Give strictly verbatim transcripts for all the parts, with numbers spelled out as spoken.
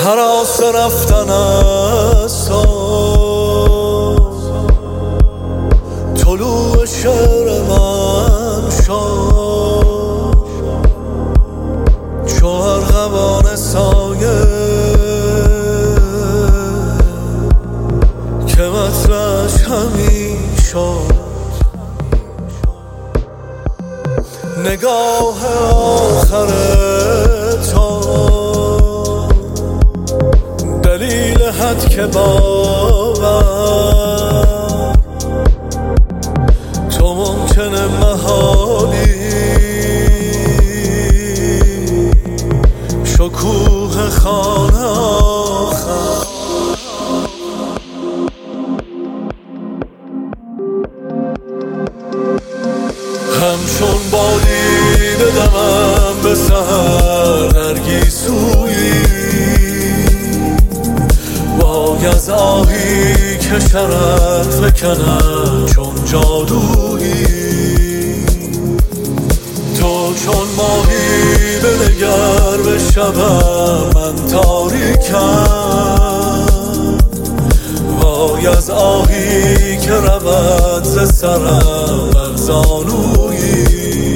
هراس رفتن است طلوع شعر من شد چو ارغوان سایه که مطلعش همی شد. نگاه آخر تو دلیل حد که باور تو ممکنه محالی شکوه خانه آخر. همچون بادی بدمم به سحر نرگیسویی وای از آهی که شرط فکنم چون جادویی. تو چون ماهی بنگر به شبم من تاریکم وای از آهی که رود ز سرم بر زانویی.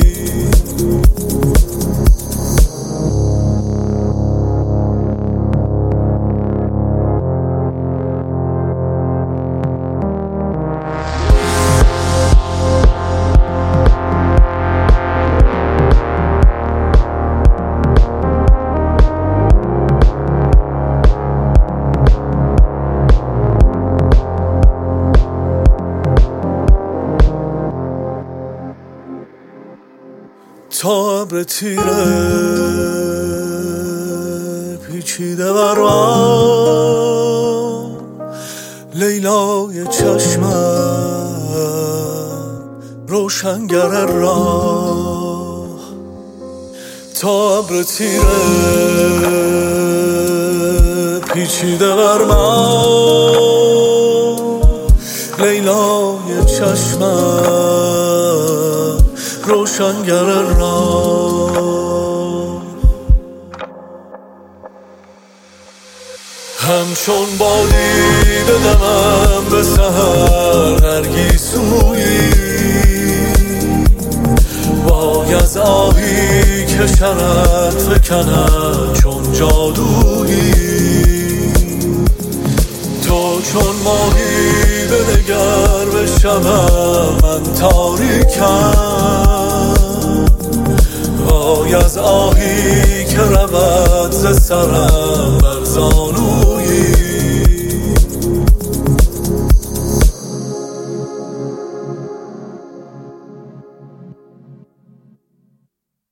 تا ابر تیره پیچیده بر من لیلای چشمم روشنگر راه. تا ابر تیره پیچیده بر من لیلای چشمم روشنگر راه. همچون بادی بدمم به سحر نرگیسویی وای از آهی که شرط فکنم چون جادویی. تو چون ماهی بنگر به شبم من تاریکم وای از آهی که رود ز سرم